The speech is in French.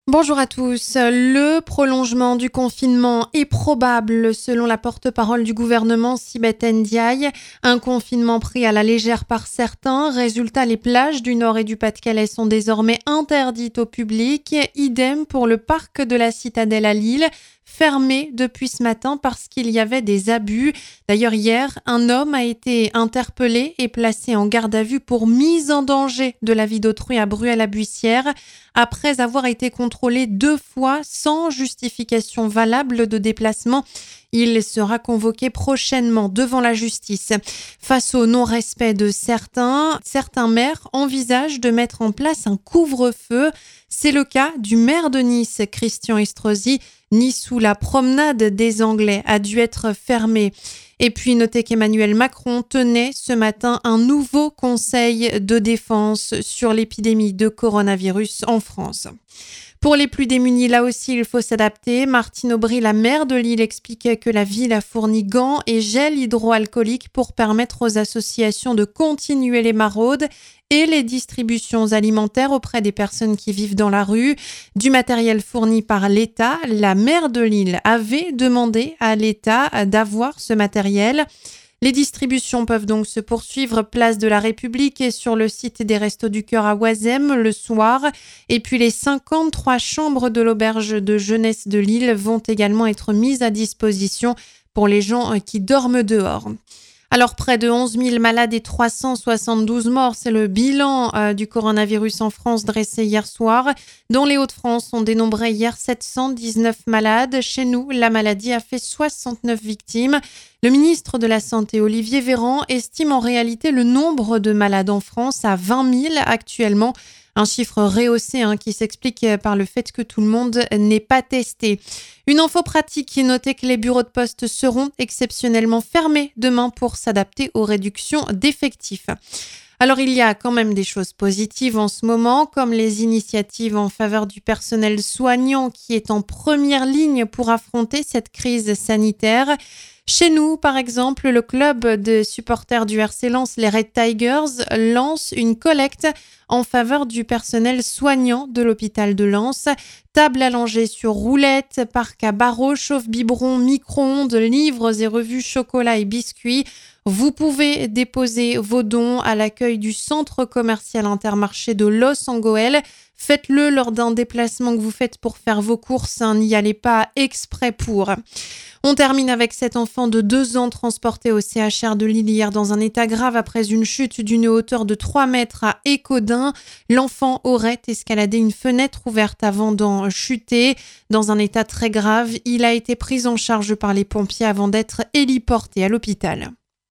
Bonjour à tous. Le prolongement du confinement est probable selon la porte-parole du gouvernement Sibeth Ndiaye. Un confinement pris à la légère par certains. Résultat, les plages du Nord et du Pas-de-Calais sont désormais interdites au public. Idem pour le parc de la Citadelle à Lille, fermé depuis ce matin parce qu'il y avait des abus. D'ailleurs, hier, un homme a été interpellé et placé en garde à vue pour mise en danger de la vie d'autrui à Bruay-la-Buissière après avoir été contrôlé 2 fois sans justification valable de déplacement. Il sera convoqué prochainement devant la justice. Face au non-respect de certains maires envisagent de mettre en place un couvre-feu. C'est le cas du maire de Nice, Christian Estrosi. Nice où la promenade des Anglais a dû être fermée. Et puis notez qu'Emmanuel Macron tenait ce matin un nouveau conseil de défense sur l'épidémie de coronavirus en France. Pour les plus démunis, là aussi, il faut s'adapter. Martine Aubry, la maire de Lille, expliquait que la ville a fourni gants et gel hydroalcoolique pour permettre aux associations de continuer les maraudes et les distributions alimentaires auprès des personnes qui vivent dans la rue. Du matériel fourni par l'État, la maire de Lille avait demandé à l'État d'avoir ce matériel. Les distributions peuvent donc se poursuivre place de la République et sur le site des Restos du Cœur à Oisem le soir. Et puis les 53 chambres de l'auberge de jeunesse de Lille vont également être mises à disposition pour les gens qui dorment dehors. Alors, près de 11 000 malades et 372 morts, c'est le bilan du coronavirus en France dressé hier soir. Dans les Hauts-de-France, on dénombrait hier 719 malades. Chez nous, la maladie a fait 69 victimes. Le ministre de la Santé, Olivier Véran, estime en réalité le nombre de malades en France à 20 000 actuellement. Un chiffre rehaussé qui s'explique par le fait que tout le monde n'est pas testé. Une info pratique qui notait que les bureaux de poste seront exceptionnellement fermés demain pour s'adapter aux réductions d'effectifs. Alors il y a quand même des choses positives en ce moment, comme les initiatives en faveur du personnel soignant qui est en première ligne pour affronter cette crise sanitaire. Chez nous, par exemple, le club de supporters du RC Lens, les Red Tigers, lance une collecte en faveur du personnel soignant de l'hôpital de Lens. Table allongée sur roulette, parc à barreaux, chauffe-biberon, micro-ondes, livres et revues, chocolat et biscuits. Vous pouvez déposer vos dons à l'accueil du centre commercial Intermarché de Los en Goël. Faites-le lors d'un déplacement que vous faites pour faire vos courses. N'y allez pas exprès pour. On termine avec cet enfant de 2 ans transporté au CHR de Lille hier dans un état grave après une chute d'une hauteur de 3 mètres à Écaudin. L'enfant aurait escaladé une fenêtre ouverte avant d'en chuter. Dans un état très grave, il a été pris en charge par les pompiers avant d'être héliporté à l'hôpital.